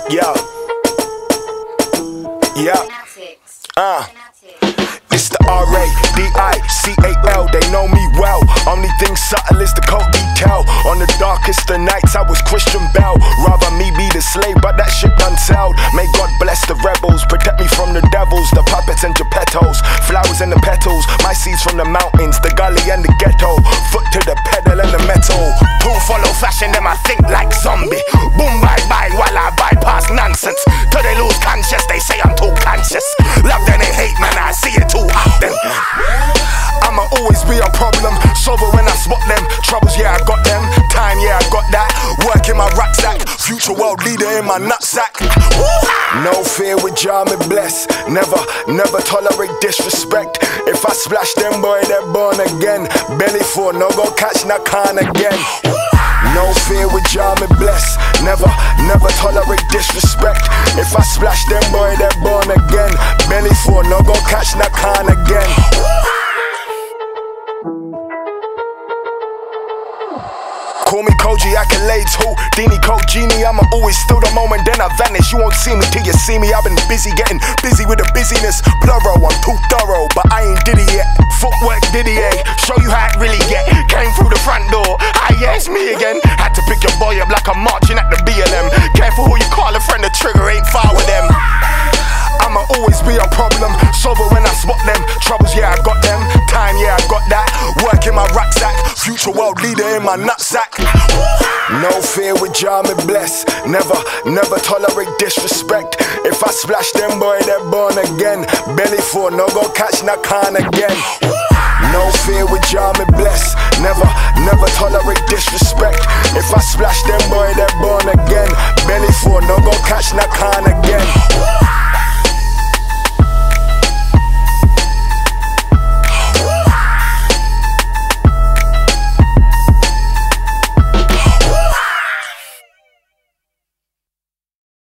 Yeah. It's the R-A-D-I-C-A-L, they know me well. Only thing subtle is the coat detail. On the darkest of nights I was Christian Bell. Rather me be the slave, but that shit done sold. May God bless the rebels, protect me from the devils, the puppets and geppettos, flowers and the petals, my seeds from the mountains, the gully and the ghetto. Foot to the pedal and the metal. Pool follow fashion, them I think like zombie. Boom bye bye while I bypass nonsense. Till they lose conscious, they say I'm too conscious. Love then they hate, man, I see it too often. I'ma always be a problem solver when I spot them. Troubles, yeah, I got them. Time, yeah, I got that. Work in my rucksack. Future world leader in my nutsack. No fear with Jah, me bless. Never tolerate disrespect. If I splash them, boy, they're born again. Belly full, no go catch Nakan again. No fear with Jah, me bless. Never tolerate disrespect. If I splash them, boy, they're born again. Belly full, no go catch Nakan again. Call me Koji, accolades, who? Dini, Coke, Genie, I'ma always steal the moment, then I vanish. You won't see me till you see me. I've been busy, getting busy with the busyness. Plural, I'm too thorough, but I ain't did it yet. Footwork, Didier, show you how it really get. Came through the front door, ah yeah, it's me again. Had to pick your boy up like I'm marching at the BLM. Careful who you call a friend, the trigger ain't far with them. I'ma always be a problem solver when I spot them. Troubles, yeah, I got them. Time, yeah, I got that. Work in my rucksack. Future world leader in my nutsack. No fear with Jah, me bless. Never tolerate disrespect. If I splash them, boy, they're born again. Belly full, no go catch Nakan again. No fear with Jah, me bless. Never tolerate disrespect. If I splash them, boy, they're born again. Belly full, no go catch Nakan again.